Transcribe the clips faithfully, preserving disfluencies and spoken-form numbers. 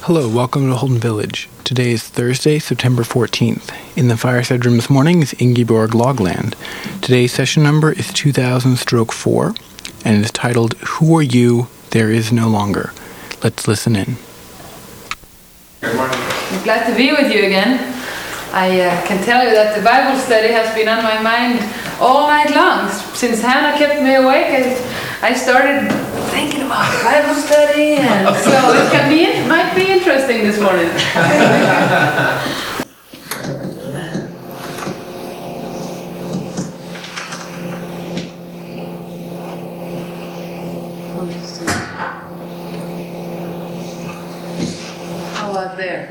Hello, welcome to Holden Village. Today is Thursday, September fourteenth. In the fireside room this morning is Ingeborg Logland. Today's session number is two thousand stroke four, and it is titled, Who Are You? There Is No Longer. Let's listen in. Good morning. I'm glad to be with you again. I uh, can tell you that the Bible study has been on my mind all night long. Since Hannah kept me awake, I, I started thinking about Bible study, and so it can be, it might be interesting this morning. How about there?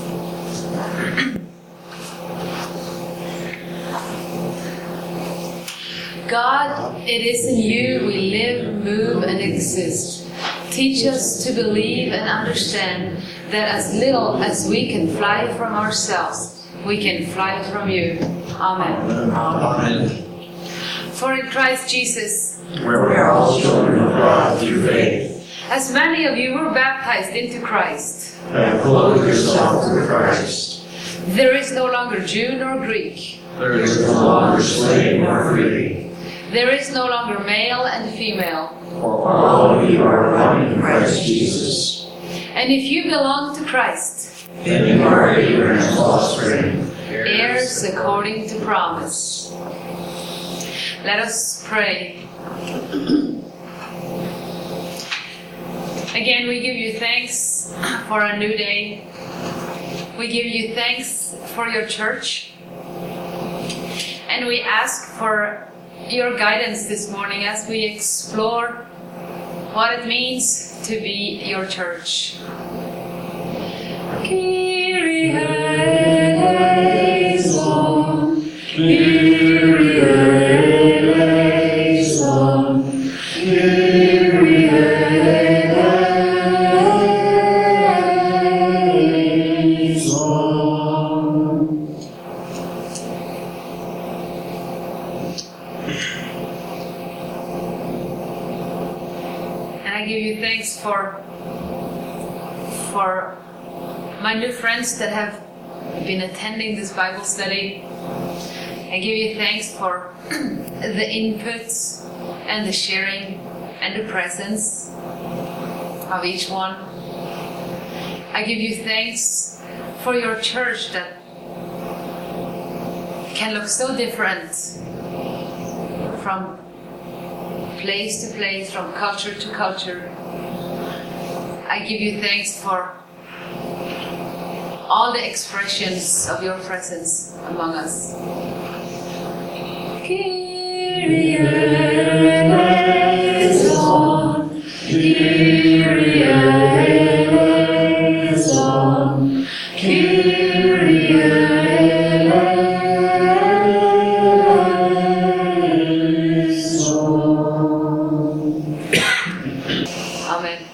God, it is in you we live, move, and exist. Teach us to believe and understand that as little as we can fly from ourselves, we can fly from you. Amen. Amen. For in Christ Jesus, we are all children of God through faith. As many of you were baptized into Christ, and clothe yourself with Christ. There is no longer Jew nor Greek. There is no longer slave nor free. There is no longer male and female. For all of you are one in Christ Jesus. And if you belong to Christ, then you are Abraham's offspring, heirs according to promise. Let us pray. Again, we give you thanks for a new day. We give you thanks for your church. And we ask for your guidance this morning as we explore what it means to be your church. Kyrie eleison, Kyrie eleison, Kyrie eleison. And I give you thanks for for my new friends that have been attending this Bible study. I give you thanks for the inputs and the sharing and the presence of each one. I give you thanks for your church that can look so different from place to place, from culture to culture. I give you thanks for all the expressions of your presence among us. Kyrie eleison, Kyrie eleison, Kyrie eleison. Amen.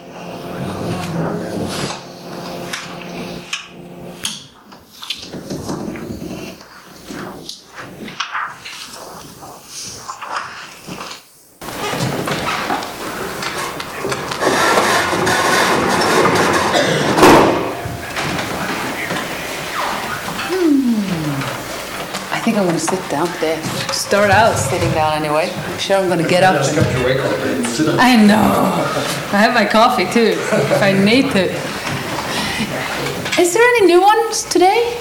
I think I'm going to sit down today. Start out sitting down anyway. I'm sure I'm going to get up. And... I know. I have my coffee too, if I need to. Is there any new ones today?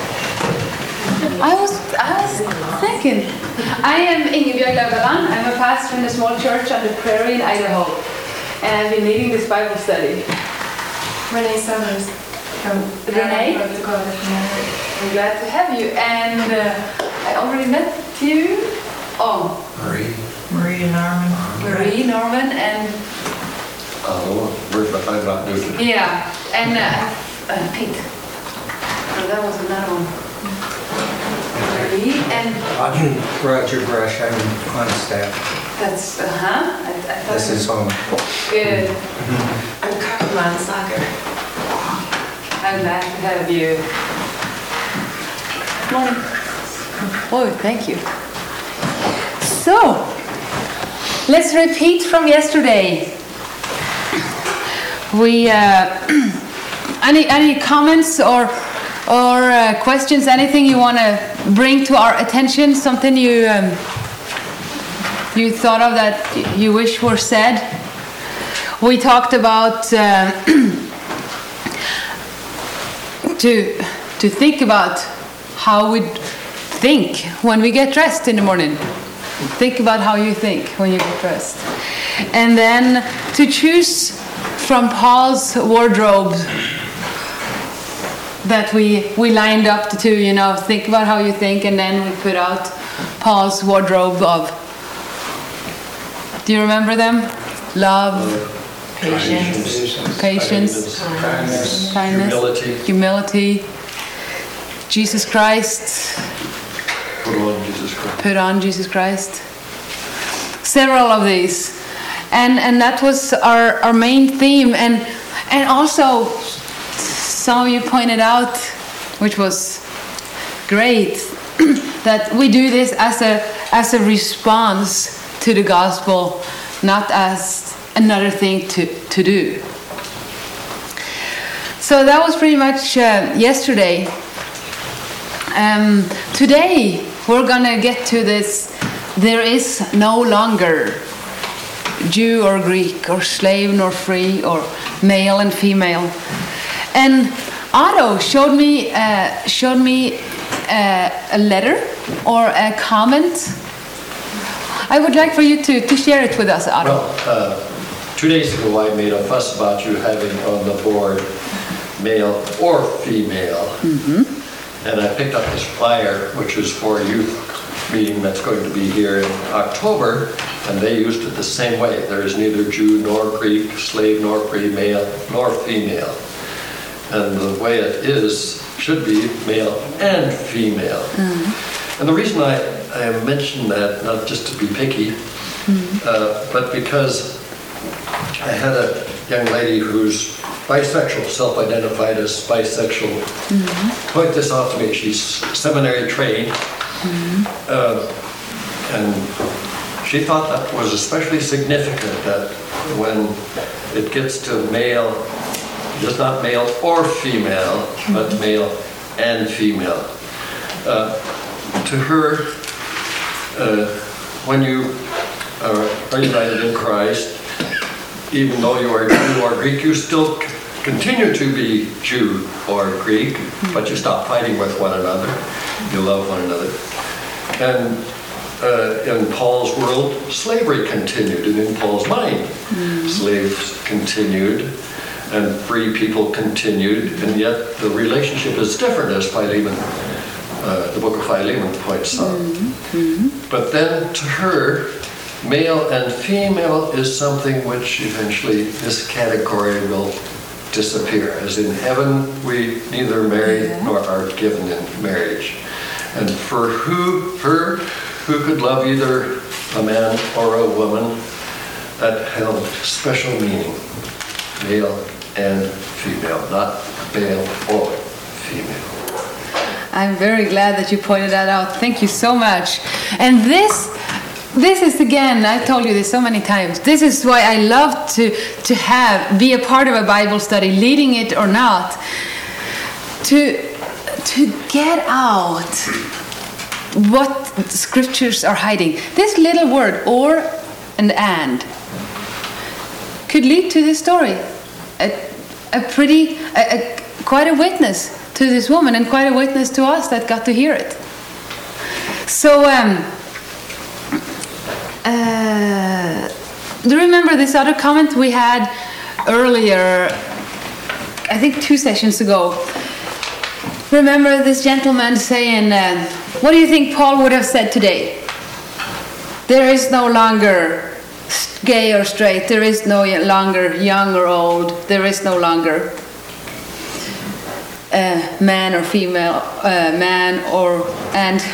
I was, I was thinking. I am Ingeborg Logland. I'm a pastor in a small church on the prairie in Idaho. And I've been leading this Bible study. Renee Summers from Renee? North Dakota. I'm glad to have you. And uh, I already met you. Oh, Marie. Marie Norman. Marie Norman and Oh, where's the find out dude? yeah, and uh, uh, Pete. Oh, that was another one. Marie and I'm Roger Brush. I'm on staff. that's uh huh. I, I thought This is home. good. I'm Carmen Sager. I'm glad to have you. Morning. Oh, thank you. So, let's repeat from yesterday. We, uh, any any comments or or uh, questions? Anything you want to bring to our attention? Something you um, you thought of that you wish were said? We talked about uh, to to think about how we think when we get dressed in the morning. Think about how you think when you get dressed, and then to choose from Paul's wardrobe that we we lined up to, you know, think about how you think, and then we put out Paul's wardrobe of, do you remember them? Love, Patience. patience, Kindness. kindness, Humility. humility, Jesus Christ, Put on Jesus Christ. put on Jesus Christ. Several of these. And and that was our, our main theme. And and also some of you pointed out, which was great, that we do this as a as a response to the gospel, not as another thing to, to do. So that was pretty much uh, yesterday. Um, today we're gonna get to this. There is no longer Jew or Greek or slave nor free or male and female. And Otto showed me uh, showed me uh, a letter or a comment. I would like for you to, to share it with us, Otto. Well, uh, two days ago I made a fuss about you having on the board male or female. Mm-hmm. And I picked up this flyer, which is for a youth meeting that's going to be here in October, and they used it the same way. There is neither Jew nor Greek, slave nor free, male nor female. And the way it is should be male and female. Mm-hmm. And the reason I, I mention that, not just to be picky, mm-hmm. uh, but because I had a young lady who's bisexual, self-identified as bisexual, mm-hmm. point this out to me. She's seminary trained, mm-hmm. uh, and she thought that was especially significant, that when it gets to male, just not male or female, mm-hmm. but male and female. Uh, to her, uh, when you are, are united in Christ, even though you are Jew or Greek, you still c- continue to be Jew or Greek, mm-hmm. but you stop fighting with one another. You love one another. And uh, in Paul's world, slavery continued, and in Paul's mind, mm-hmm. slaves continued, and free people continued, and yet the relationship is different, as Philemon, uh, the book of Philemon points out. Mm-hmm. But then to her, male and female is something which eventually this category will disappear. As in heaven, we neither marry yeah. nor are given in marriage. And for who, her, who could love either a man or a woman, that held special meaning, male and female, not male or female. I'm very glad that you pointed that out. Thank you so much. And this This is, again, I told you this so many times, this is why I love to, to have, be a part of a Bible study, leading it or not, to, to get out what scriptures are hiding. This little word, or and and, could lead to this story. A, a pretty, a, a, quite a witness to this woman, and quite a witness to us that got to hear it. So, um... Uh, do you remember this other comment we had earlier, I think two sessions ago? Remember this gentleman saying, uh, what do you think Paul would have said today? There is no longer gay or straight, there is no longer young or old, there is no longer uh, man or female, uh, man or, and...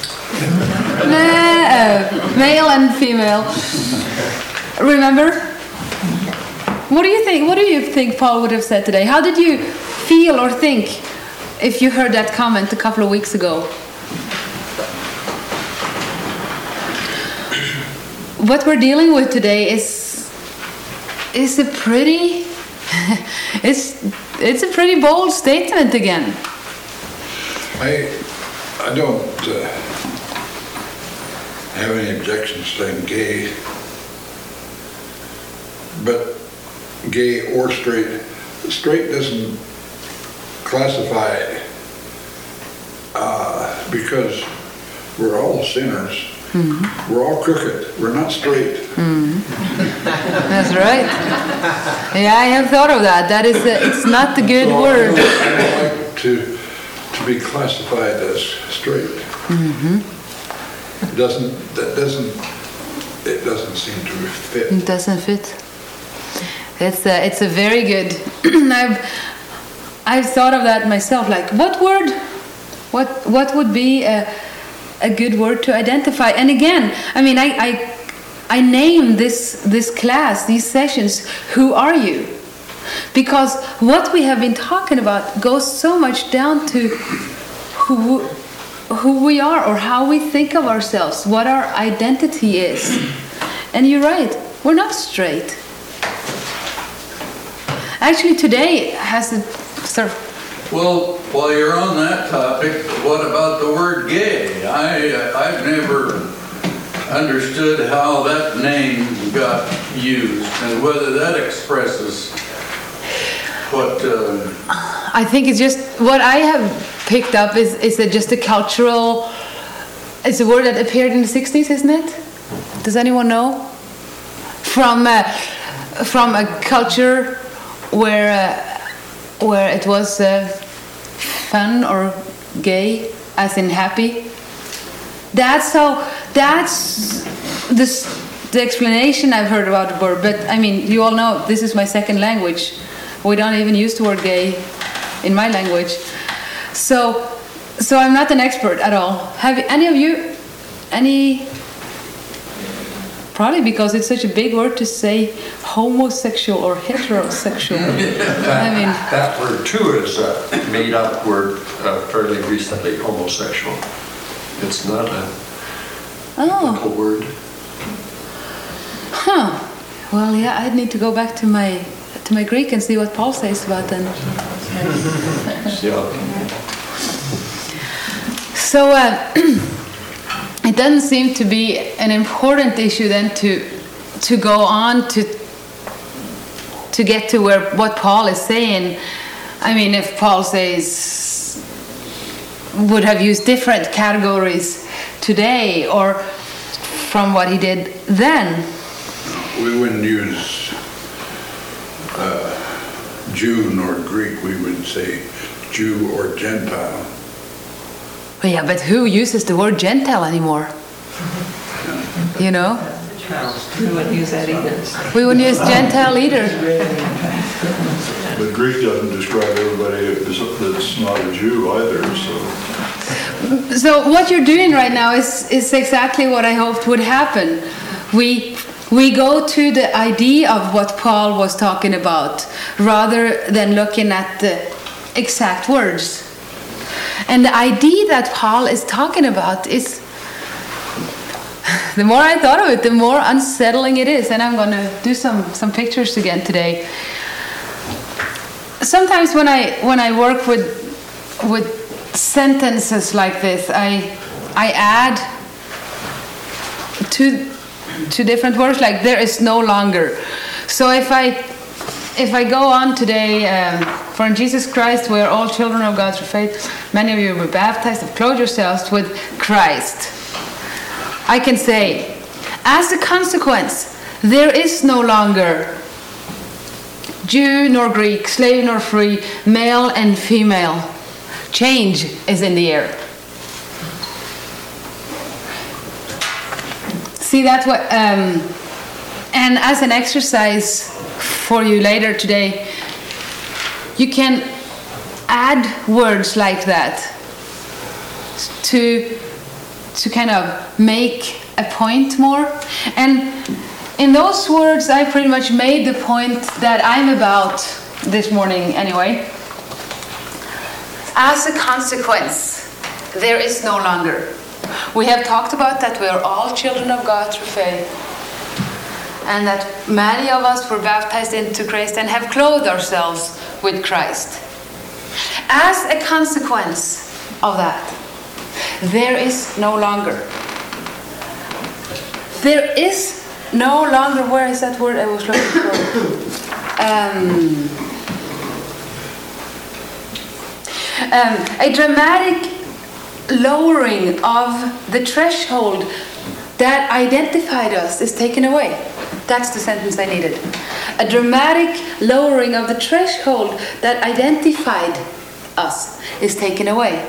Uh, male and female. Remember? What do you think? What do you think Paul would have said today? How did you feel or think if you heard that comment a couple of weeks ago? What we're dealing with today is is a pretty it's it's a pretty bold statement again. I, I don't uh, have any objections to saying gay, but gay or straight. Straight doesn't classify it uh, because we're all sinners. Mm-hmm. We're all crooked. We're not straight. Mm-hmm. That's right. Yeah, I have thought of that. That is, a, it's not the good so word. I don't, I don't like to to be classified as straight. Mm-hmm. It doesn't. That doesn't. It doesn't seem to fit. It doesn't fit. It's a, it's a very good. I've I've thought of that myself. Like, what word? What what would be a a good word to identify? And again, I mean, I I, I name this this class, these sessions. Who are you? Because what we have been talking about goes so much down to who who we are or how we think of ourselves, what our identity is. And you're right, we're not straight. Actually, today has a sir. Well, while you're on that topic, what about the word gay? I, I've never understood how that name got used and whether that expresses what... Uh, I think it's just, what I have picked up is, is that just a cultural, it's a word that appeared in the sixties, isn't it? Does anyone know? From, uh, from a culture where... Uh, where it was uh, fun or gay, as in happy. That's how, that's this, the explanation I've heard about the word. But I mean, you all know this is my second language. We don't even use the word gay in my language. So, so I'm not an expert at all. Have any of you, any, probably because it's such a big word to say homosexual or heterosexual. I mean, that word too is a made-up word uh, fairly recently, homosexual. It's not a oh. biblical word. Huh. Well, yeah, I'd need to go back to my to my Greek and see what Paul says about that. Yeah. So uh, it doesn't seem to be an important issue then to to go on to to get to where what Paul is saying. I mean, if Paul says would have used different categories today or from what he did then. We wouldn't use uh, Jew nor Greek. We would say Jew or Gentile. But yeah, but who uses the word Gentile anymore? You know? We wouldn't use that either. We wouldn't use Gentile either. But Greek doesn't describe everybody that's not a Jew either, so. So what you're doing right now is, is exactly what I hoped would happen. We we go to the idea of what Paul was talking about rather than looking at the exact words. And the idea that Paul is talking about is, the more I thought of it, the more unsettling it is. And I'm going to do some, some pictures again today. Sometimes when I when I work with with sentences like this, I I add two two different words, like there is no longer. So if I if I go on today, um, for in Jesus Christ we are all children of God through faith. Many of you were baptized, have clothed yourselves with Christ. I can say, as a consequence, there is no longer Jew nor Greek, slave nor free, male and female. Change is in the air. See, that's what, um, and as an exercise for you later today, you can add words like that to to kind of make a point more. And in those words, I pretty much made the point that I'm about this morning anyway. As a consequence, there is no longer. We have talked about that we are all children of God through faith. and that many of us were baptized into Christ and have clothed ourselves with Christ. As a consequence of that, there is no longer. There is no longer, where is that word I was looking for? Um, um, a dramatic lowering of the threshold that identified us is taken away. That's the sentence I needed. A dramatic lowering of the threshold that identified us is taken away.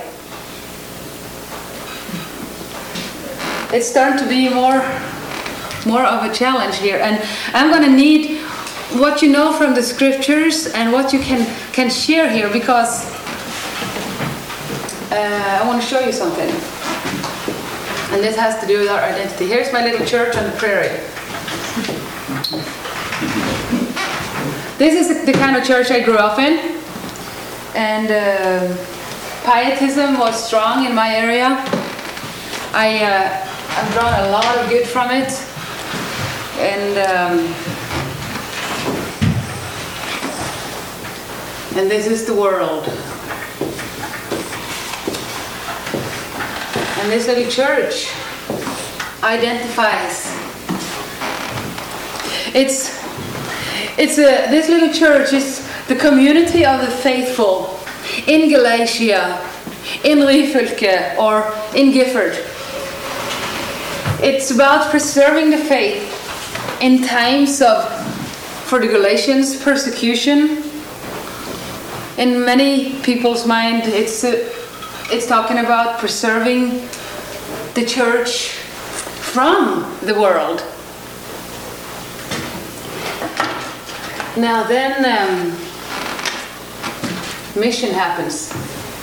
It's starting to be more, more of a challenge here, and I'm going to need what you know from the scriptures and what you can, can share here, because uh, I want to show you something. And this has to do with our identity. Here's my little church on the prairie. This is the kind of church I grew up in, and uh, pietism was strong in my area. I, uh, I've drawn a lot of good from it, and um, and this is the world. And this little church identifies. It's it's a this little church is the community of the faithful in Galatia, in Ryfylke, or in Gifford. It's about preserving the faith in times of, for the Galatians, persecution. In many people's mind, it's a, it's talking about preserving the church from the world. Now then, um, mission happens.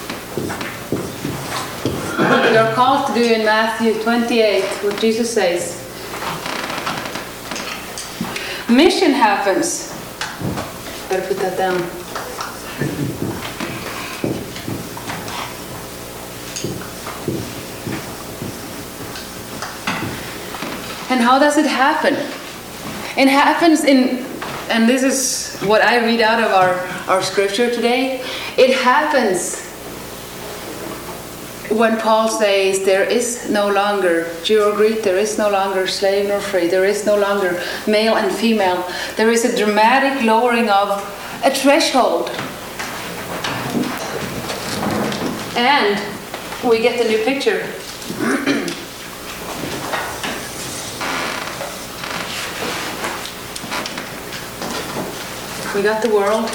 We are called to do in Matthew twenty-eight what Jesus says. Mission happens. Better put that down. And how does it happen? It happens in, and this is what I read out of our, our scripture today. It happens when Paul says there is no longer Jew or Greek, there is no longer slave nor free, there is no longer male and female. There is a dramatic lowering of a threshold. And we get the new picture. We got the world.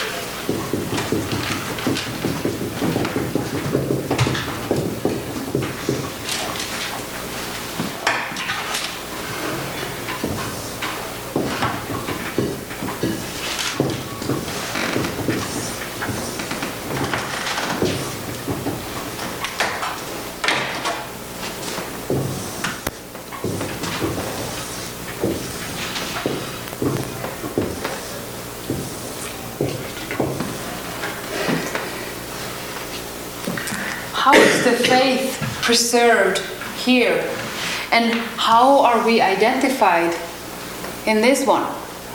How is the faith preserved here? And how are we identified in this one?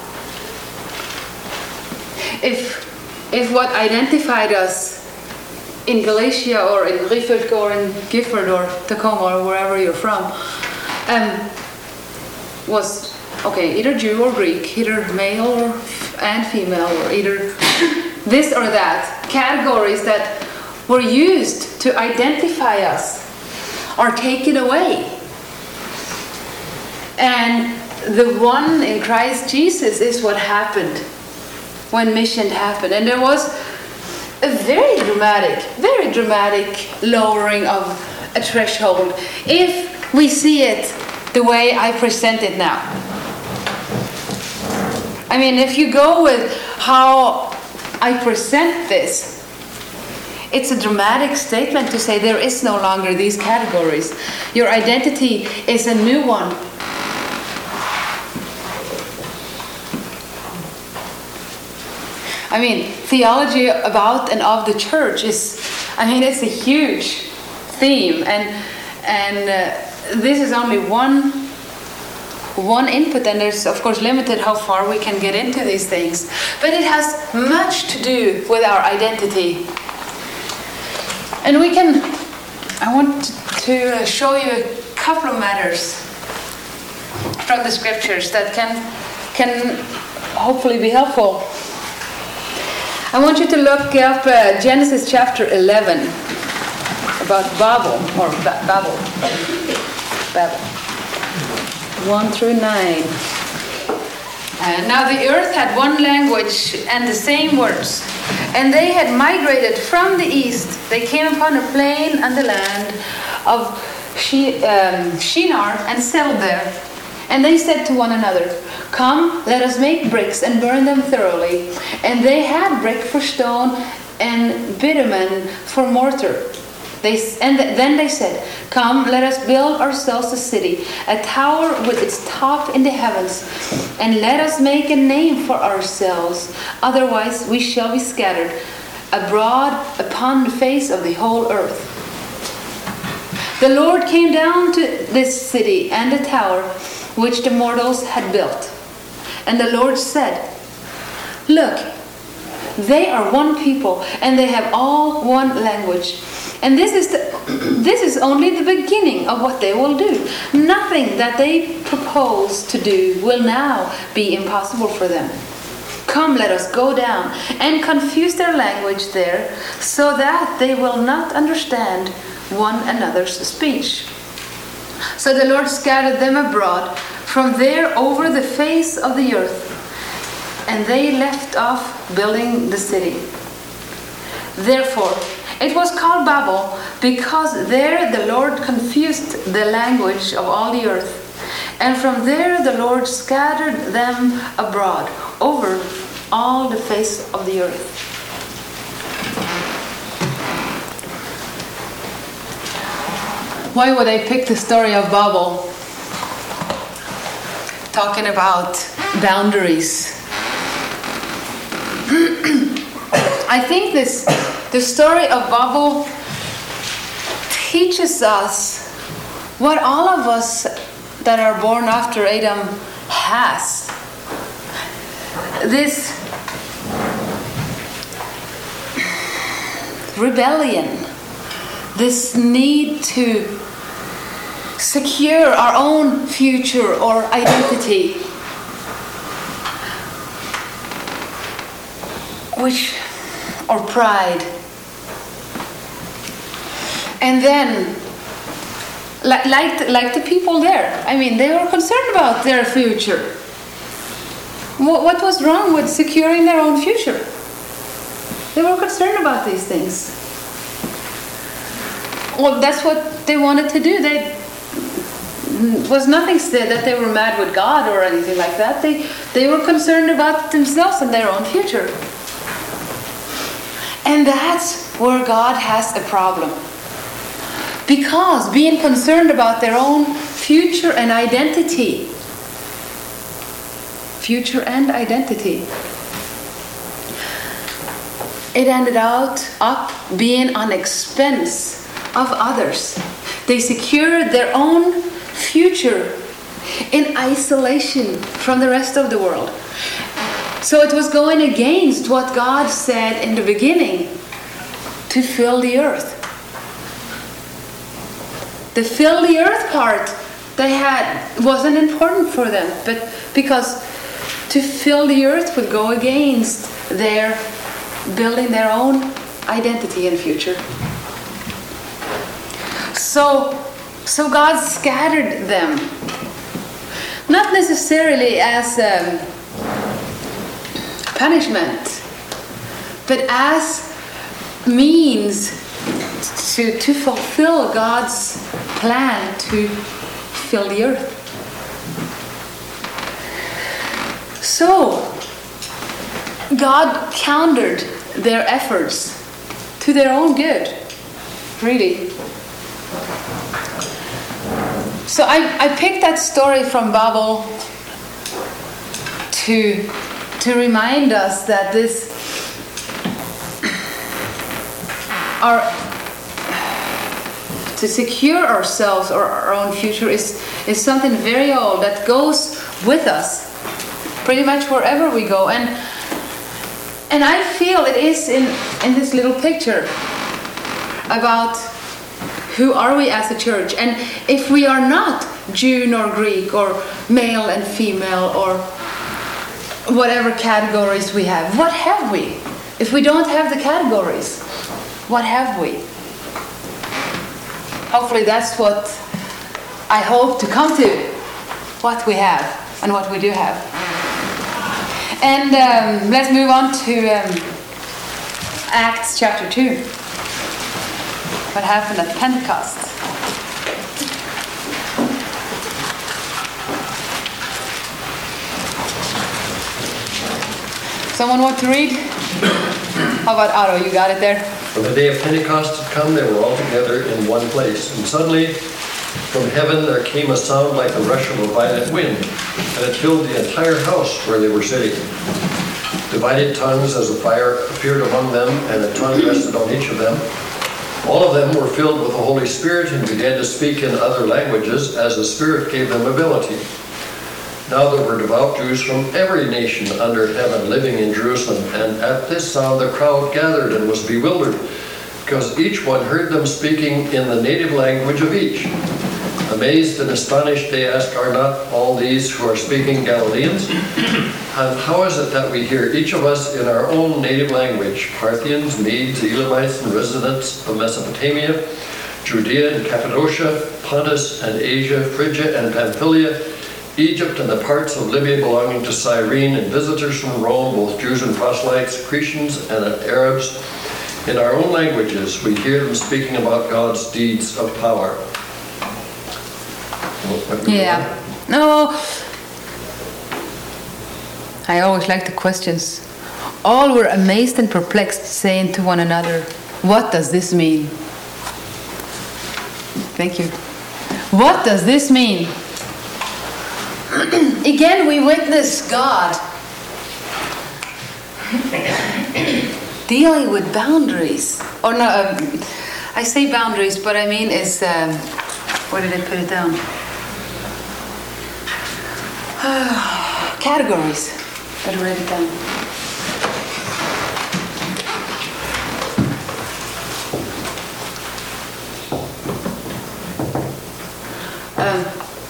If, if what identified us in Galatia or in Ryfylke or in Gifford or Tacoma or wherever you're from um, was, okay, either Jew or Greek, either male or, and female, or either this or that, categories that were used to identify us are taken away. And the one in Christ Jesus is what happened when mission happened. And there was a very dramatic, very dramatic lowering of a threshold, if we see it the way I present it now. I mean, if you go with how I present this, it's a dramatic statement to say there is no longer these categories. Your identity is a new one. I mean, theology about and of the church is, I mean, it's a huge theme, and and uh, this is only one one input, and there's of course limited how far we can get into these things. But it has much to do with our identity. And we can, I want to show you a couple of matters from the scriptures that can, can hopefully be helpful. I want you to look up uh, Genesis chapter eleven about Babel, or ba- Babel. Babel. one through nine. Uh, now the earth had one language and the same words. And they had migrated from the east. They came upon a plain and the land of She, um, Shinar and settled there. And they said to one another, "Come, let us make bricks and burn them thoroughly." And they had brick for stone and bitumen for mortar. They, and th- then they said, "Come, let us build ourselves a city, a tower with its top in the heavens, and let us make a name for ourselves. Otherwise we shall be scattered abroad upon the face of the whole earth." The Lord came down to this city and the tower which the mortals had built. And the Lord said, "Look, they are one people, and they have all one language. And this is the, this is only the beginning of what they will do. Nothing that they propose to do will now be impossible for them. Come, let us go down and confuse their language there, so that they will not understand one another's speech." So the Lord scattered them abroad from there over the face of the earth, and they left off building the city. Therefore, it was called Babel, because there the Lord confused the language of all the earth. And from there the Lord scattered them abroad over all the face of the earth. Why would I pick the story of Babel? Talking about boundaries. I think this the story of Babel teaches us what all of us that are born after Adam has. This rebellion, this need to secure our own future or identity, which, or pride. And then, like, like, the, like the people there, I mean, they were concerned about their future. What, what was wrong with securing their own future? They were concerned about these things. Well, that's what they wanted to do. They was nothing said that they were mad with God or anything like that. They they were concerned about themselves and their own future. And that's where God has a problem. Because being concerned about their own future and identity, future and identity, it ended out up being on expense of others. They secured their own future in isolation from the rest of the world. So it was going against what God said in the beginning, to fill the earth. The fill the earth part they had wasn't important for them, but because to fill the earth would go against their building their own identity and future. So, so God scattered them, not necessarily as um, punishment, but as means to, to fulfill God's plan to fill the earth. So, God countered their efforts to their own good, really. So I, I picked that story from Babel to, to remind us that this our to secure ourselves or our own future is, is something very old that goes with us pretty much wherever we go. And and I feel it is in, in this little picture about who are we as a church. And if we are not Jew nor Greek or male and female or whatever categories we have, what have we? If we don't have the categories, what have we? Hopefully that's what I hope to come to, what we have and what we do have. And um, let's move on to um, Acts chapter two. What happened at Pentecost? Someone want to read? How about Otto? You got it there? When the day of Pentecost had come, they were all together in one place. And suddenly, from heaven there came a sound like the rush of a violent wind, and it filled the entire house where they were sitting. Divided tongues as a fire appeared among them, and a tongue rested on each of them. All of them were filled with the Holy Spirit and began to speak in other languages as the Spirit gave them ability. Now there were devout Jews from every nation under heaven living in Jerusalem, and at this sound the crowd gathered and was bewildered, because each one heard them speaking in the native language of each. Amazed and astonished, they asked, "Are not all these who are speaking Galileans? And how is it that we hear each of us in our own native language, Parthians, Medes, Elamites, and residents of Mesopotamia, Judea and Cappadocia, Pontus and Asia, Phrygia and Pamphylia, Egypt and the parts of Libya belonging to Cyrene, and visitors from Rome, both Jews and proselytes, Cretans and Arabs. In our own languages, we hear them speaking about God's deeds of power." Yeah. No. I always like the questions. All were amazed and perplexed, saying to one another, "What does this mean?" Thank you. What does this mean? Again, we witness God dealing with boundaries. Or no, um, I say boundaries, but I mean is, um, where did I put it down? Categories. Better write it down. Um,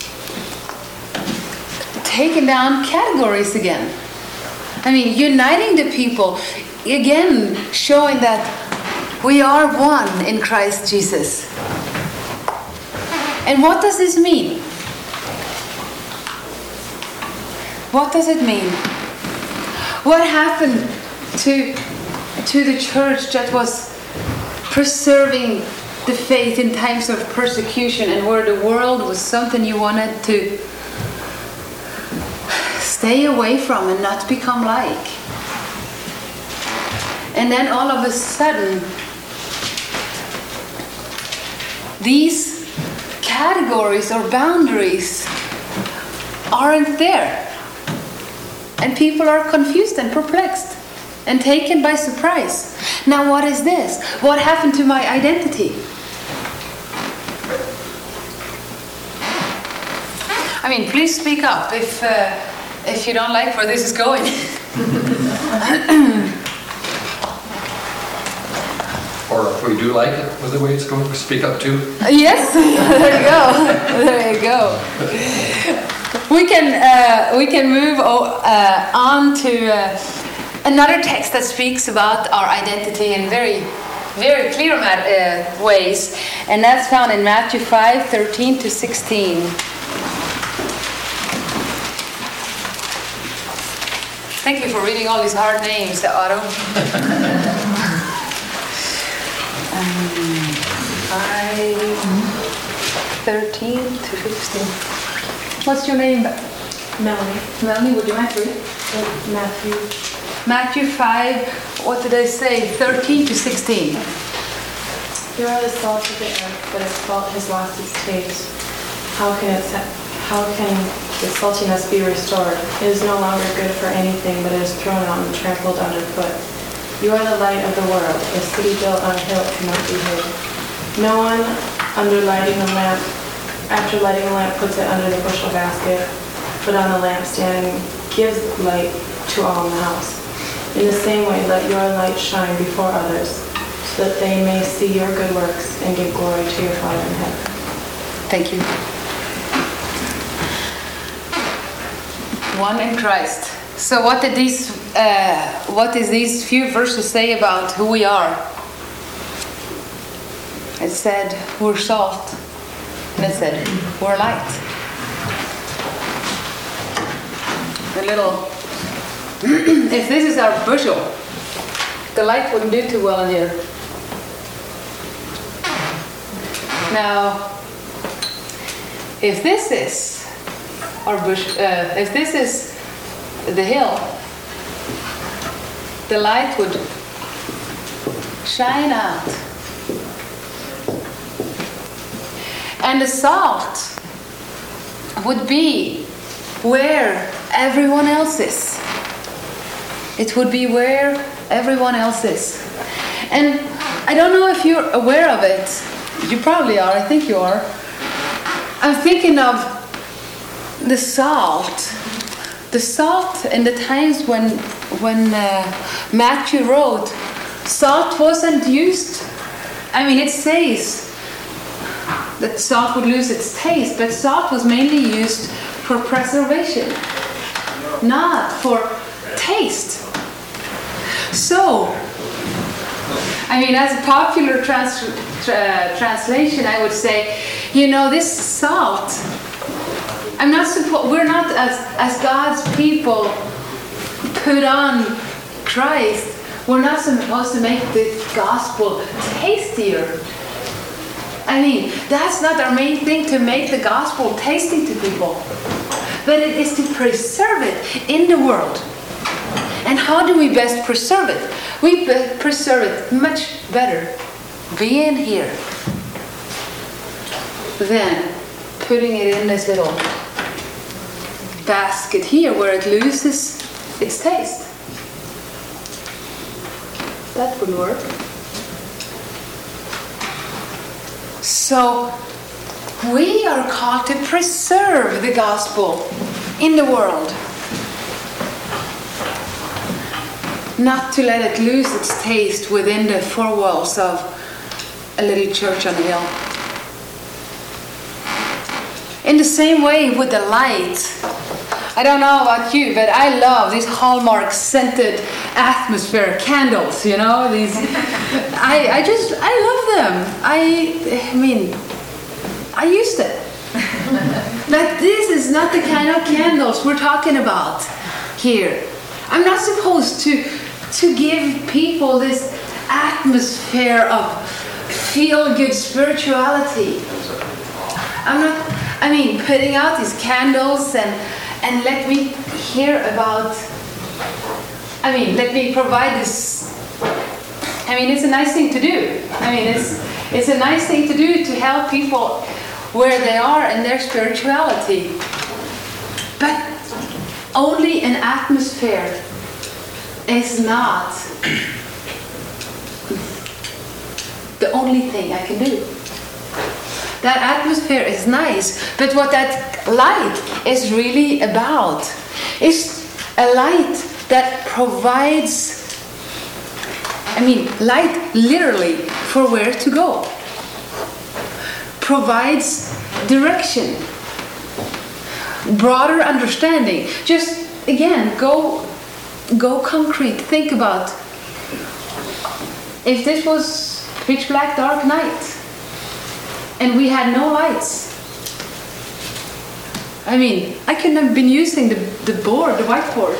taking down categories again. I mean, uniting the people, again, showing that we are one in Christ Jesus. And what does this mean? What does it mean? What happened to, to the church that was preserving the faith in times of persecution, and where the world was something you wanted to stay away from and not become like? And then all of a sudden, these categories or boundaries aren't there. And people are confused and perplexed and taken by surprise. Now what is this? What happened to my identity? I mean, please speak up if uh, if you don't like where this is going. Or if we do like it with the way it's going, speak up too. Yes, there you go. There you go. We can uh, we can move uh, on to uh, another text that speaks about our identity in very very clear uh, ways, and that's found in Matthew five thirteen to sixteen. Thank you for reading all these hard names, Otto. um, five thirteen to sixteen. What's your name? Melanie. Melanie, would you mind to read? Matthew. Matthew five, what did I say? thirteen to sixteen. You are the salt of the earth, but its salt has lost its taste. How can it? How can the saltiness be restored? It is no longer good for anything, but it is thrown out and trampled underfoot. You are the light of the world. A city built on a hill cannot be hid. No one under lighting the lamp, after lighting the lamp, puts it under the bushel basket, put on the lampstand, and gives light to all in the house. In the same way, let your light shine before others, so that they may see your good works and give glory to your Father in heaven. Thank you. One in Christ. So what did these, uh, what does these few verses say about who we are? It said we're salt, and it said we're light. A little. If this is our bushel, the light wouldn't do too well in here. Now, if this is our bush, uh, if this is the hill, the light would shine out. And the salt would be where everyone else is. It would be where everyone else is. And I don't know if you're aware of it. You probably are. I think you are. I'm thinking of the salt. The salt in the times when, when uh, Matthew wrote, salt wasn't used. I mean, it says that salt would lose its taste, but salt was mainly used for preservation, not for taste. So, I mean, as a popular trans- tra- translation, I would say, you know, this salt, I'm not supposed, we're not, as, as God's people, put on Christ, we're not supposed to make the gospel tastier. I mean, that's not our main thing, to make the gospel tasty to people. But it is to preserve it in the world. And how do we best preserve it? We be- preserve it much better being here than putting it in this little basket here where it loses its taste. That would work. So we are called to preserve the gospel in the world. Not to let it lose its taste within the four walls of a little church on the hill. In the same way with the light, I don't know about you, but I love these Hallmark scented atmosphere candles, you know, these, I, I just, I love them. I, I mean, I used it. But this is not the kind of candles we're talking about here. I'm not supposed to to give people this atmosphere of feel-good spirituality. I'm not, I mean, putting out these candles and, and let me hear about, I mean, let me provide this. I mean, it's a nice thing to do. I mean, it's it's a nice thing to do to help people where they are in their spirituality. But only an atmosphere is not the only thing I can do. That atmosphere is nice, but what that light is really about is a light that provides, I mean, light literally for where to go. Provides direction, broader understanding. Just, again, go Go concrete. Think about if this was pitch black dark night and we had no lights. I mean, I couldn't have been using the, the board, the whiteboard.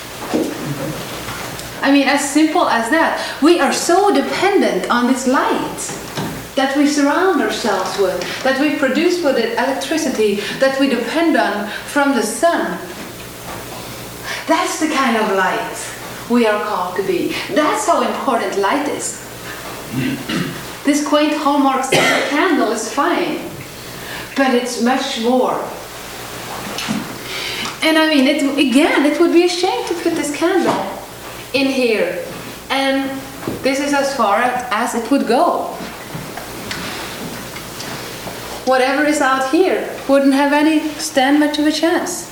I mean, as simple as that. We are so dependent on this light that we surround ourselves with, that we produce with it electricity, that we depend on from the sun. That's the kind of light we are called to be. That's how important light is. This quaint Hallmark scented candle is fine, but it's much more. And I mean, it, again, it would be a shame to put this candle in here, and this is as far as it would go. whatever is out here wouldn't have any stand much of a chance.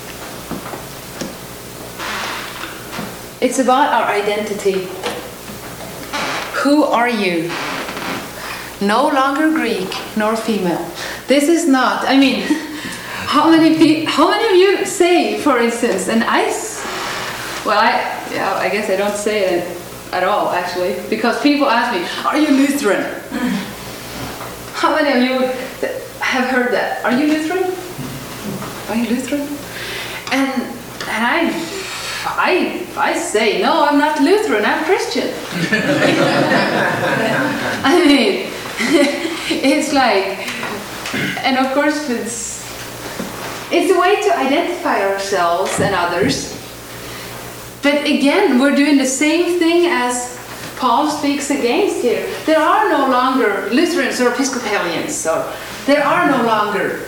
It's about our identity. Who are you? No longer Greek nor female. This is not, I mean, how many pe- how many of you say, for instance, and I, well, I, yeah, I guess I don't say it at all, actually, because people ask me, are you Lutheran? How many of you have heard that? Are you Lutheran? Are you Lutheran? And, and I, I, I say, no, I'm not Lutheran, I'm Christian. I mean, it's like, and of course it's, it's a way to identify ourselves and others. But again, we're doing the same thing as Paul speaks against here. There are no longer Lutherans or Episcopalians, or there are no longer.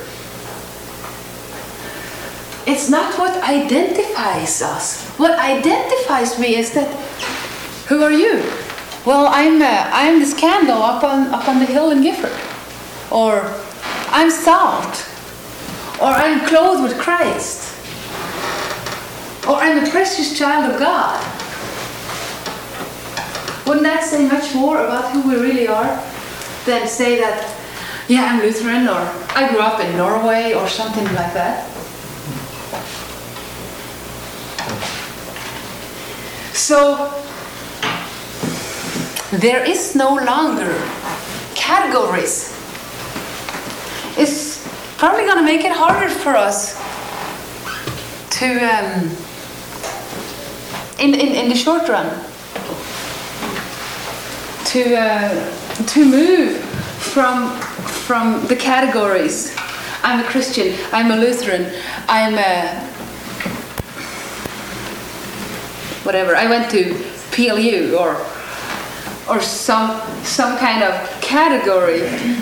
It's not what identifies us. What identifies me is that, who are you? Well, I'm uh, I'm this candle up on up on the hill in Gifford, or I'm salt, or I'm clothed with Christ, or I'm a precious child of God. Wouldn't that say much more about who we really are than say that, yeah, I'm Lutheran, or I grew up in Norway, or something like that? So, there is no longer categories. It's probably going to make it harder for us to, um, in, in, in the short run, to uh, to move from from the categories. I'm a Christian. I'm a Lutheran. I'm a whatever. I went to P L U or or some some kind of category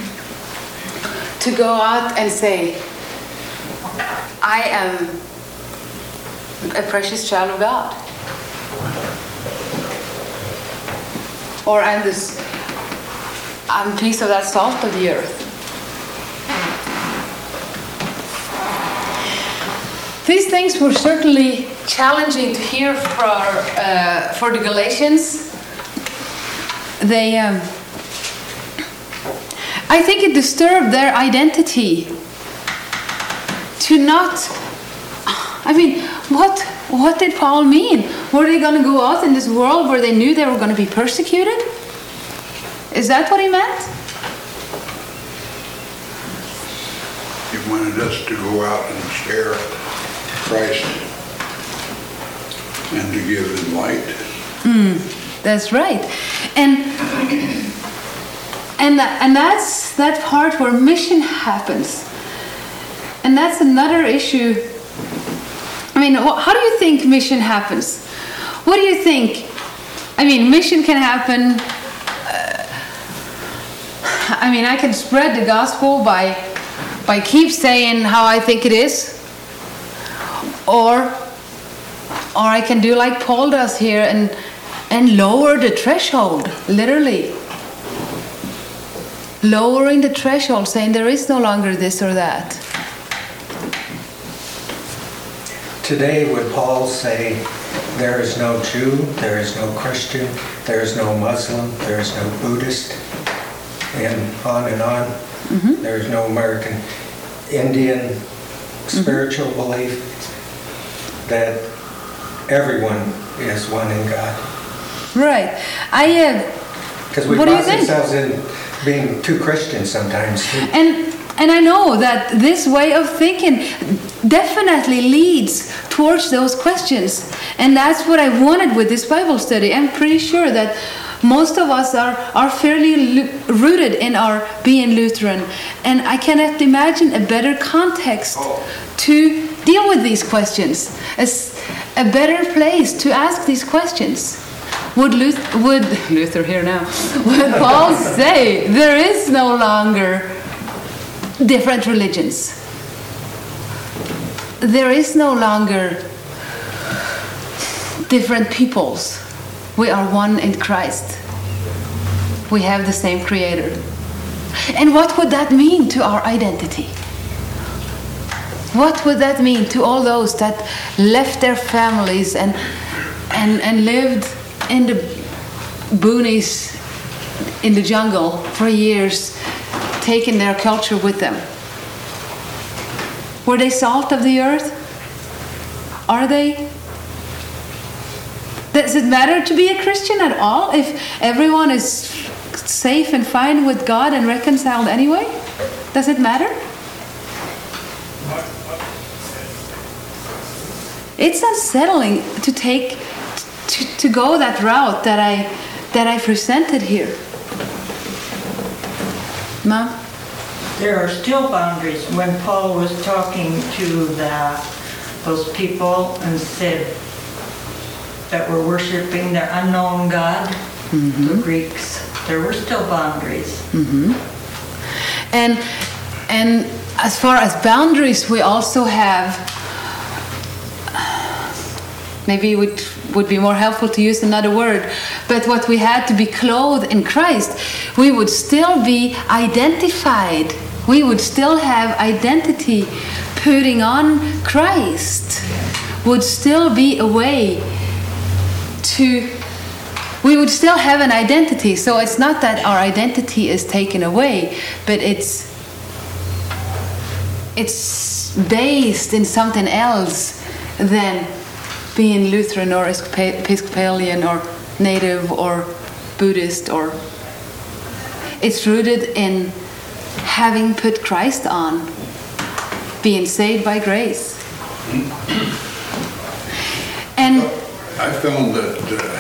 to go out and say, I am a precious child of God. Or I'm this, I'm a piece of that salt of the earth. These things were certainly challenging to hear for uh, for the Galatians. They, um, I think it disturbed their identity to not. I mean, what what did Paul mean? Were they going to go out in this world where they knew they were going to be persecuted? Is that what he meant? He wanted us to go out and share Christ and to give them light. Mm, that's right. And and and that's that part where mission happens. And that's another issue. I mean, how do you think mission happens? What do you think? I mean, mission can happen. Uh, I mean, I can spread the gospel by by keep saying how I think it is, or or I can do like Paul does here and and lower the threshold, literally. Lowering the threshold, saying there is no longer this or that. Today, would Paul say, there is no Jew, there is no Christian, there is no Muslim, there is no Buddhist, and on and on. Mm-hmm. There is no American Indian spiritual mm-hmm. belief, that everyone is one in God. Right. I. Uh, Because we find ourselves in being too Christian sometimes. Too. And and I know that this way of thinking definitely leads towards those questions. And that's what I wanted with this Bible study. I'm pretty sure that most of us are, are fairly lo- rooted in our being Lutheran. And I cannot imagine a better context oh. to deal with these questions. As a better place to ask these questions. Would Luther, would Luther here now? Would Paul say there is no longer different religions? There is no longer different peoples. We are one in Christ. We have the same Creator. And what would that mean to our identity? What would that mean to all those that left their families and and, and lived in the boonies, in the jungle for years, taking their culture with them? Were they salt of the earth? Are they? Does it matter to be a Christian at all if everyone is safe and fine with God and reconciled anyway? Does it matter? It's unsettling to take to, to go that route that I that I presented here. Mom? There are still boundaries. When Paul was talking to the those people and said that were worshiping the unknown God, mm-hmm. the Greeks, there were still boundaries. Mm-hmm. And and as far as boundaries, we also have, maybe it would, would be more helpful to use another word, but what we had to be clothed in Christ, we would still be identified. We would still have identity. Putting on Christ would still be a way to, we would still have an identity. So it's not that our identity is taken away, but it's it's based in something else than being Lutheran or Episcopalian or Native or Buddhist, or it's rooted in having put Christ on, being saved by grace. And I found that uh,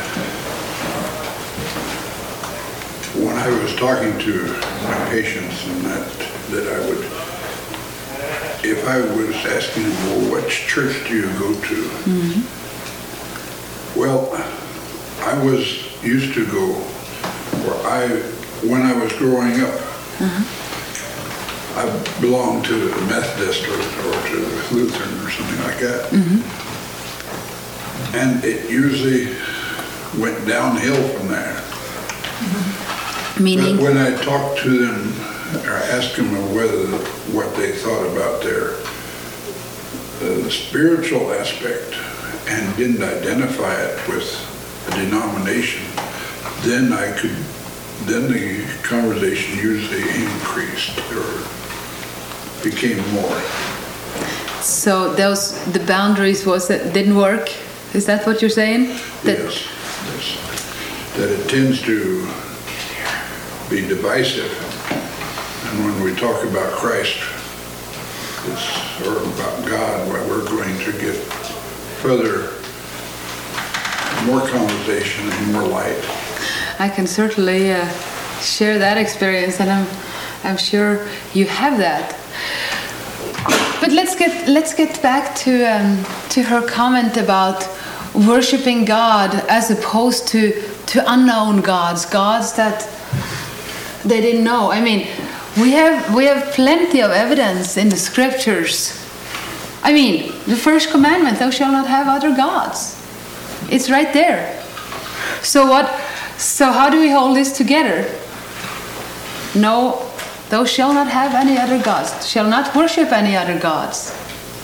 when I was talking to my patients and that, that I would, if I was asking them, well, which church do you go to? Mm-hmm. Well, I was used to go where I, when I was growing up, mm-hmm. I belonged to the Methodist or, or to Lutheran or something like that. Mm-hmm. And it usually went downhill from there. Mm-hmm. Meaning? But when I talked to them, or asked them whether what they thought about their uh, spiritual aspect and didn't identify it with a denomination, then I could, then the conversation usually increased or became more. So those, the boundaries was that didn't work? Is that what you're saying? That yes, yes. That it tends to be divisive. And when we talk about Christ, it's, or about God, well, we're going to get further, more conversation and more light. I can certainly uh, share that experience, and I'm, I'm sure you have that. But let's get let's get back to um, to her comment about worshiping God as opposed to to unknown gods, gods that they didn't know. I mean, we have we have plenty of evidence in the scriptures. I mean, the first commandment: "Thou shalt not have other gods." It's right there. So what? So how do we hold this together? No. Thou shalt not have any other gods, shall not worship any other gods.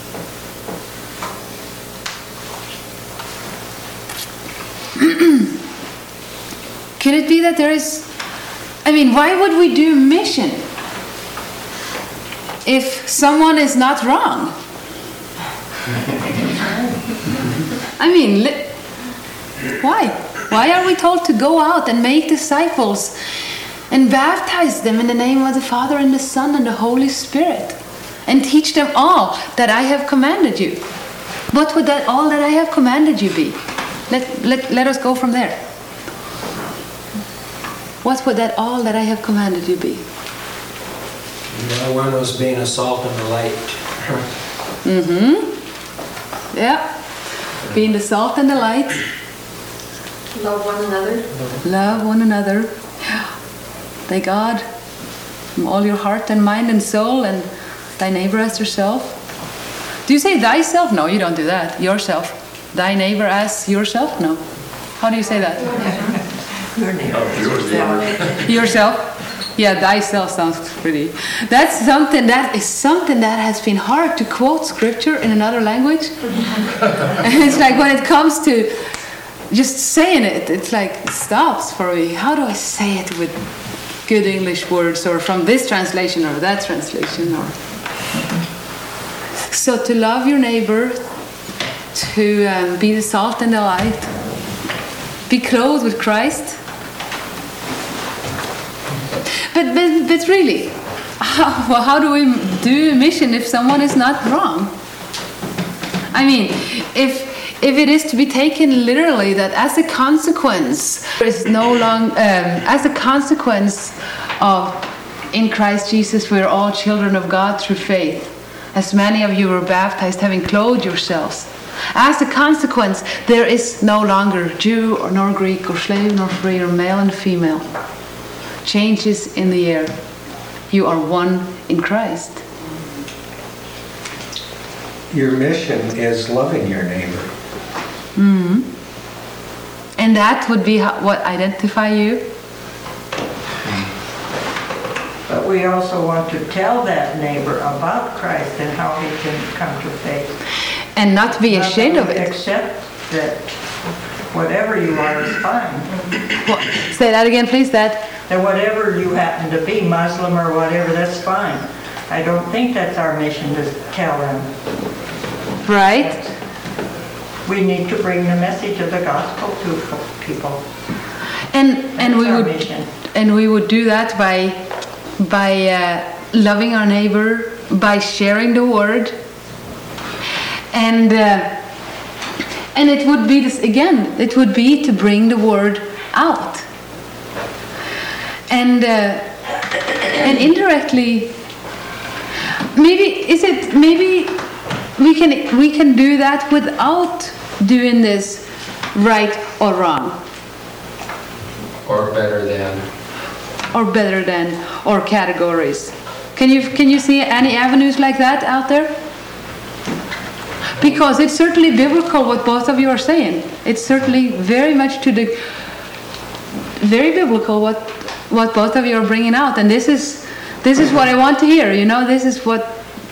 Could it be that there is, I mean, why would we do mission if someone is not wrong? I mean, why? Why are we told to go out and make disciples and baptize them in the name of the Father and the Son and the Holy Spirit, and teach them all that I have commanded you? What would that all that I have commanded you be? Let, let, let us go from there. What would that all that I have commanded you be? No one was being a salt and a light. Mm-hmm. Yeah. Being the salt and the light. Love one another. Love one another. Thy God from all your heart and mind and soul, and thy neighbor as yourself. Do you say thyself? No, you don't do that. Yourself. Thy neighbor as yourself? No. How do you say that? Your neighbor. Yourself. Yeah, thyself sounds pretty. That's something that is something that has been hard to quote scripture in another language. And it's like when it comes to just saying it, it's like it stops for me. How do I say it with good English words, or from this translation or that translation? Or so to love your neighbor, to um, be the salt and the light, be clothed with Christ. But, but, but really, how, well, how do we do a mission if someone is not wrong? I mean, if if it is to be taken literally, that as a consequence, there is no long, um, as a consequence of in Christ Jesus, we are all children of God through faith. As many of you were baptized, having clothed yourselves. As a consequence, there is no longer Jew or nor Greek or slave nor free or male and female. Changes in the air. You are one in Christ. Your mission is loving your neighbor. Mm-hmm. And that would be how, what identify you? But we also want to tell that neighbor about Christ and how he can come to faith. And not be Not ashamed of it. Accept that whatever you are is fine. Well, say that again, please. That That whatever you happen to be, Muslim or whatever, that's fine. I don't think that's our mission to tell them. right? We need to bring the message of the gospel to people. And and we That's our would mission. and we would do that by by uh, loving our neighbor, by sharing the word, and uh, and it would be this again. It would be to bring the word out, and uh, and indirectly, maybe is it maybe we can we can do that without doing this right or wrong. Or better than. Or better than, or categories. Can you can you see any avenues like that out there? Because it's certainly biblical what both of you are saying. It's certainly very much to the very biblical what what both of you are bringing out, and this is this is what I want to hear. You know, this is what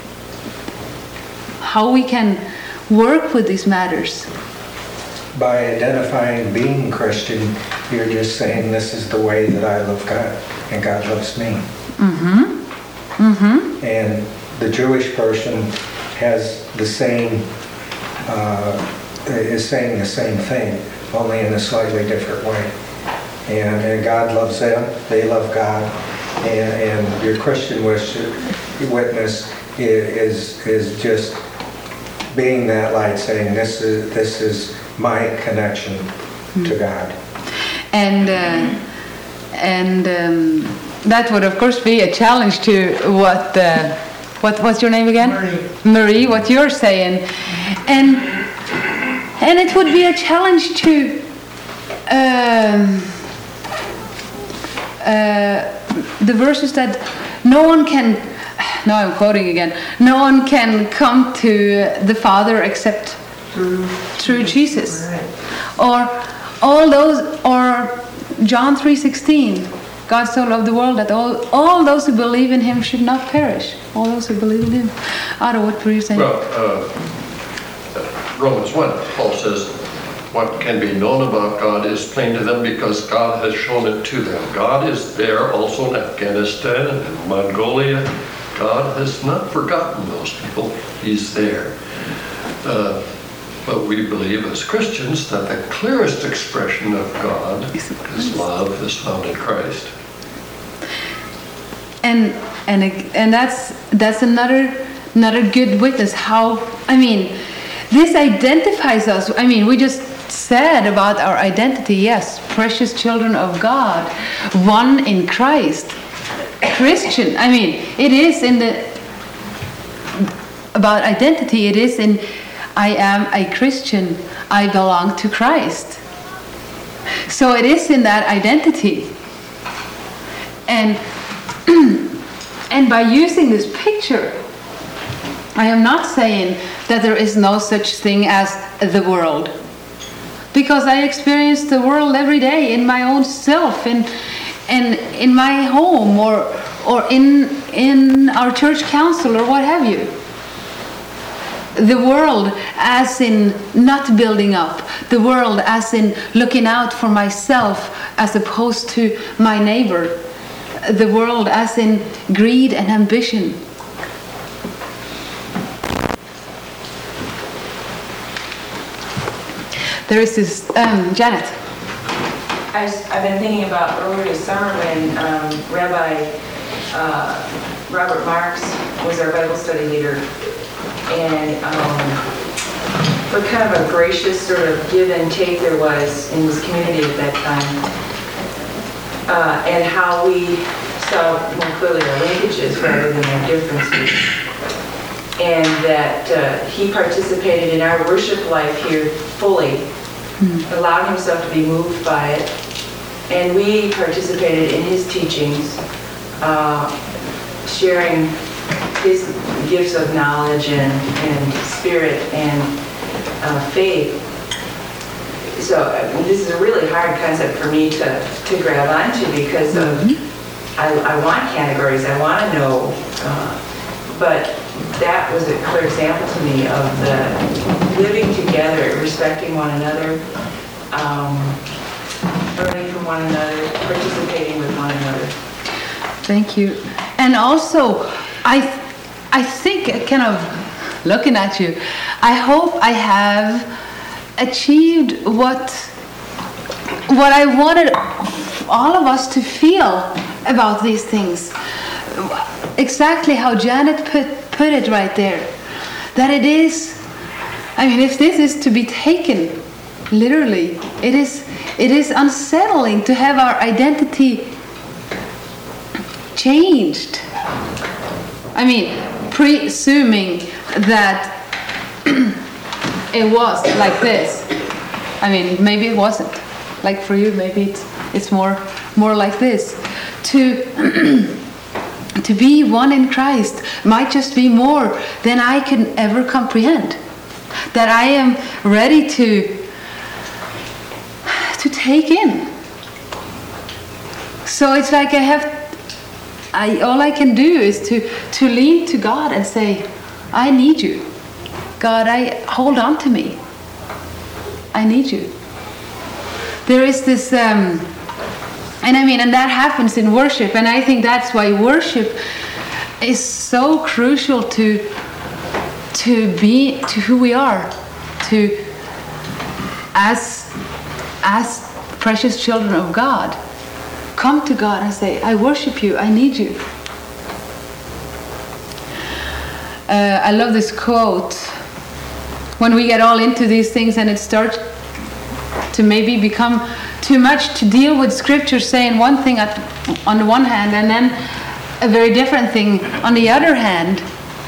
how we can work with these matters. By identifying being Christian, you're just saying this is the way that I love God and God loves me. Mm-hmm. Mm-hmm. And the Jewish person has the same, uh, is saying the same thing, only in a slightly different way. And, and God loves them, they love God, and, and your Christian wish, witness is, is just being that light, saying this is this is my connection to God. And uh, and um, that would of course be a challenge to what uh, what what's your name again? Marie. Marie, what you're saying, and and it would be a challenge to um, uh, the verses that no one can. Now I'm quoting again. No one can come to the Father except Through, through Jesus. Right. Or all those, or John three sixteen, God so loved the world that all, all those who believe in Him should not perish. All those who believe in Him. Otto, what were you saying? Well, uh, Romans one, Paul says, what can be known about God is plain to them because God has shown it to them. God is there also in Afghanistan and in Mongolia. God has not forgotten those people. He's there. Uh, But we believe as Christians that the clearest expression of God, His love, is found in Christ. And and and that's that's another another good witness. How I mean, this identifies us. I mean, we just said about our identity. Yes, precious children of God, one in Christ, Christian. I mean, it is in the about identity. It is in. I am a Christian. I belong to Christ. So it is in that identity. And and by using this picture, I am not saying that there is no such thing as the world. Because I experience the world every day in my own self, in in in my home or or in in our church council or what have you. The world as in not building up. The world as in looking out for myself as opposed to my neighbor. The world as in greed and ambition. There is this, um, Janet. I was, I've been thinking about earlier this summer when um, Rabbi uh, Robert Marks was our Bible study leader. And um, what kind of a gracious sort of give and take there was in this community at that time. Uh, and how we saw more clearly our linkages rather than our differences. And that uh, he participated in our worship life here fully, mm. allowed himself to be moved by it. And we participated in his teachings, uh, sharing his gifts of knowledge and, and spirit and uh, faith. So uh, this is a really hard concept for me to, to grab onto because of, mm-hmm. I, I want categories, I want to know, uh, but that was a clear example to me of the living together, respecting one another, um, learning from one another, participating with one another. Thank you. And also, I I think, kind of looking at you, I hope I have achieved what what I wanted all of us to feel about these things. Exactly how Janet put, put it right there. That it is, I mean, if this is to be taken literally, it is, it is unsettling to have our identity changed. I mean, presuming that it was like this. I mean, maybe it wasn't. Like for you, maybe it's it's more more like this. To to be one in Christ might just be more than I can ever comprehend. That I am ready to to take in. So it's like I have. I, all I can do is to, to lean to God and say, I need you. God, I hold on to me. I need you. There is this, um, and I mean, and that happens in worship, and I think that's why worship is so crucial to, to be, to who we are, to, as, as precious children of God. Come to God and say, I worship you, I need you. Uh, I love this quote. When we get all into these things and it starts to maybe become too much to deal with Scripture saying one thing at, on the one hand and then a very different thing on the other hand.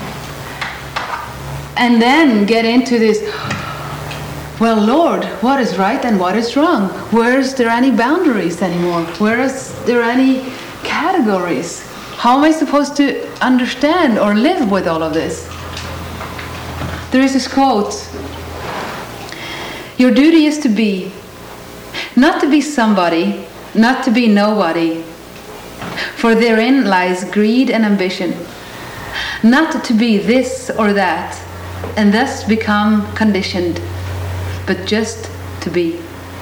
And then get into this, well, Lord, what is right and what is wrong? Where is there any boundaries anymore? Where is there any categories? How am I supposed to understand or live with all of this? There is this quote. Your duty is to be, not to be somebody, not to be nobody, for therein lies greed and ambition. Not to be this or that, and thus become conditioned, but just to be.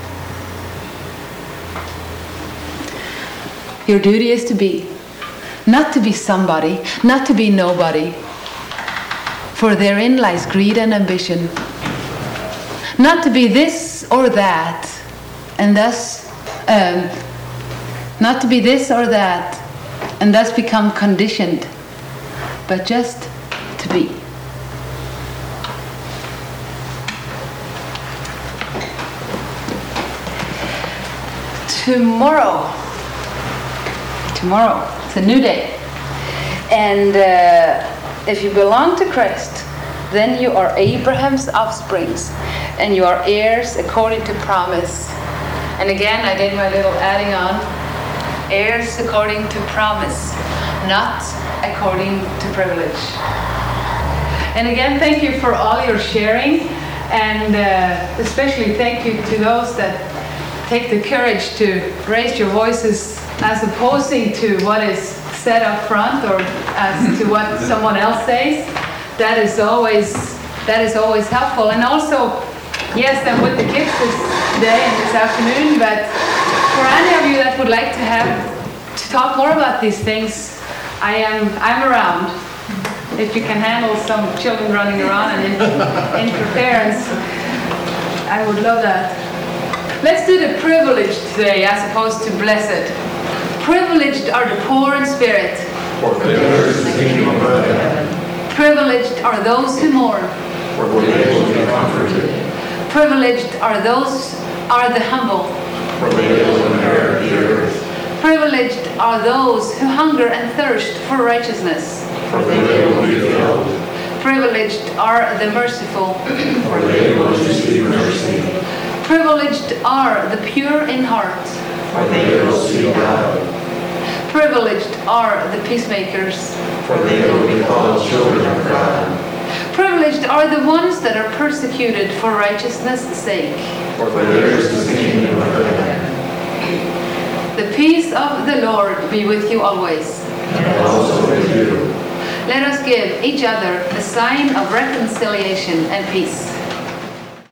Your duty is to be, not to be somebody, not to be nobody, for therein lies greed and ambition. Not to be this or that, and thus, um, not to be this or that, and thus become conditioned, but just to be. Tomorrow, tomorrow, it's a new day. And uh, if you belong to Christ, then you are Abraham's offsprings, and you are heirs according to promise. And again, I did my little adding on. Heirs according to promise, not according to privilege. And again, thank you for all your sharing, and uh, especially thank you to those that take the courage to raise your voices as opposing to what is said up front or as to what someone else says. That is always that is always helpful. And also, yes, I'm with the kids this day and this afternoon, but for any of you that would like to have to talk more about these things, I am I'm around. If you can handle some children running around and inter- interference, I would love that. Let's do the privileged today as opposed to blessed. Privileged are the poor in spirit. For theirs is the kingdom of heaven. Privileged are those who mourn. For they will be comforted. Privileged are those are the humble. For they will inherit the earth. Privileged are those who hunger and thirst for righteousness. For they will be filled. Privileged are the merciful. For they will receive mercy. Privileged are the pure in heart. For they will see God. Privileged are the peacemakers. For they will be called children of God. Privileged are the ones that are persecuted for righteousness' sake. For theirs is the kingdom of heaven. The peace of the Lord be with you always. And also with you. Let us give each other a sign of reconciliation and peace.